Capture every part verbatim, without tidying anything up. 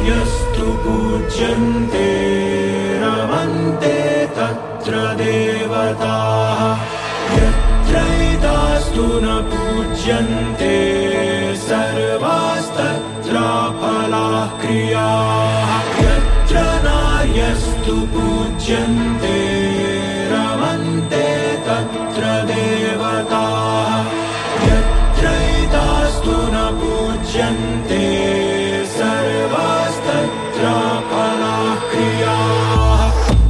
यस्तु पूज्यन्ते रमन्ते तत्र देवताः यत्रैतास्तु न पूज्यन्ते सर्वास्तत्र फलाः क्रियाः यत्र नार्यस्तु पूज्यन्ते रमन्ते तत्र देवताः यत्रैतास्तु न पूज्यन्ते सर्वास्तत्र फलाः क्रियाः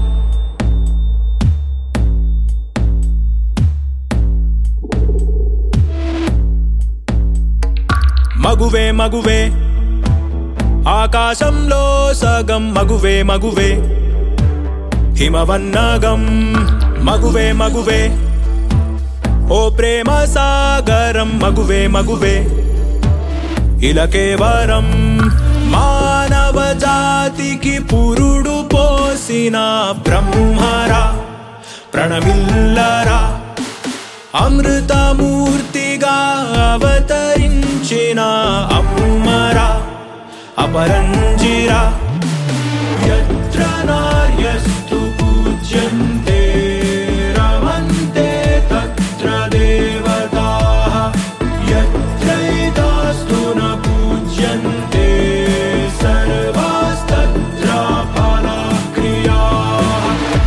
మగువే మగువే ఆకాశంలో సగం మగువే మగువే హిమవన్నగం మగువే మగువే ఓ ప్రేమ సాగరం మగువే మగువే ఇలా కేవలం మానవ జాతికి పురుడు పోసిన బ్రహ్మరా ప్రణమిల్లరా అమృతమూర్తిగా అవతరించిన అమ్మరా అపరంజిరా యత్ర నార్యస్తు పూజ్యంతే రమంతే తత్ర దేవతాః యత్రైతాస్తు న పూజ్యంతే సర్వాస్తత్ర ఫలాః క్రియాః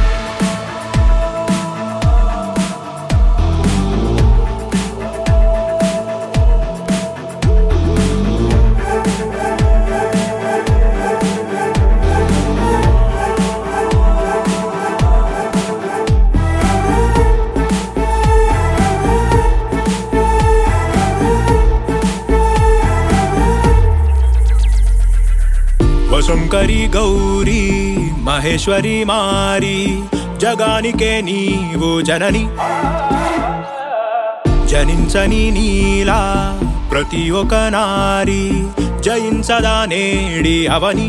శంకరి గౌరీ మహేశ్వరి మారి జగానికే నీవు జనని జనించని నీలా ప్రతి ఒక్క నారి జయించదా నేడి అవని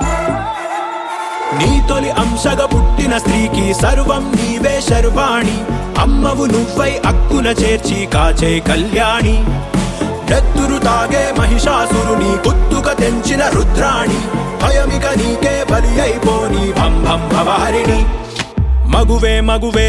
నీ తొలి అంశగా పుట్టిన స్త్రీకి సర్వం నీవే శర్వాణి అమ్మవు నువ్వై అక్కున చేర్చి కాచే కళ్యాణి నెత్తురు తాగే మహిషాసురుని గుత్తుక తెంచిన రుద్రాణి భయమిక నీకే బలి అయిపోని భం భం భవహరిణి మగువే మగువే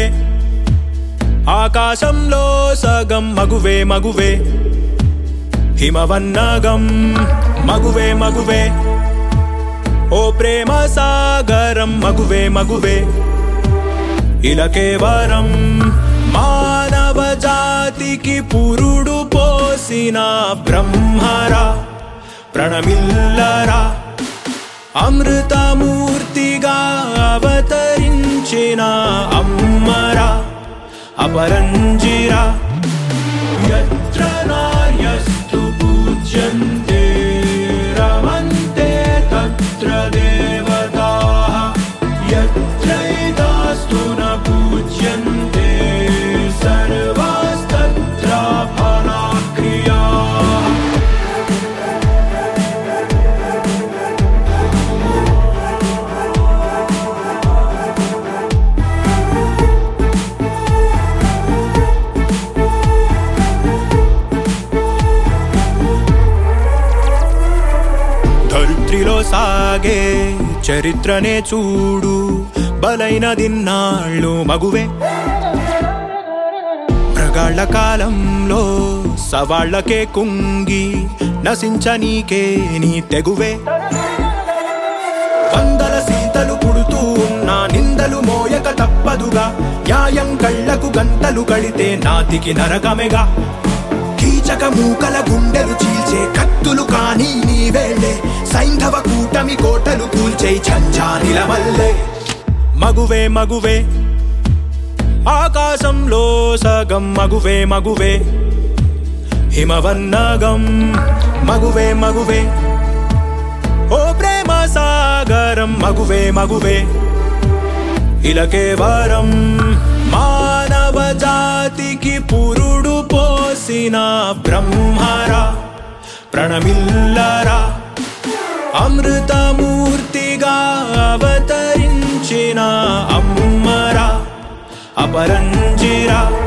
ఆకాశంలో సగం మగువే మగువే హిమవన్నగం మగువే మగువే ఓ ప్రేమ సాగరం మగువే మగువే ఇలా కేవలం మానవ జాతికి పురుడు పోసిన బ్రహ్మరా ప్రణమిల్లరా అమృతమూర్తిగా అవతరించిన అమ్మరా అపరంజిరా యత్ర నార్యస్తు పూజ్యంతే రమంతే తత్ర దేవతాః యత్రైతాస్తు న పూజ్యంతే సర్వాస్తత్ర ఫలాః క్రియాః ధరిత్రిలో సాగే చరిత్రనే చూడు బలైన దిన్నాళ్ళు మగువే మృగాళ్ళ కాలంలో సవాళ్లకే కుంగి నశించనీకే నీ తెగువే వందల సీతలు పుడుతూ ఉన్న నిందలు మోయక తప్పదుగా న్యాయం కళ్ళకు గంటలు కడితే నాతికి నరకమెగా కీచక మూకల గుండెలు చీల్చే కత్తులు కానీ నీవేళ్లే సైంధవ కూటమి కోటలు కూల్చే ఝంఝానిల మల్లె మగువే మగువే ఆకాశంలో సగం మగువే మగువే హిమవన్నగం మగువే మగువే ఓ ప్రేమ సాగరం మగువే మగువే ఇలా కేవలం మానవ జాతికి పురుడు పోసిన బ్రహ్మరా ప్రణమిల్లరా అమృతమూర్తిగా అవతరించిన అమ్మరా అపరంజిరా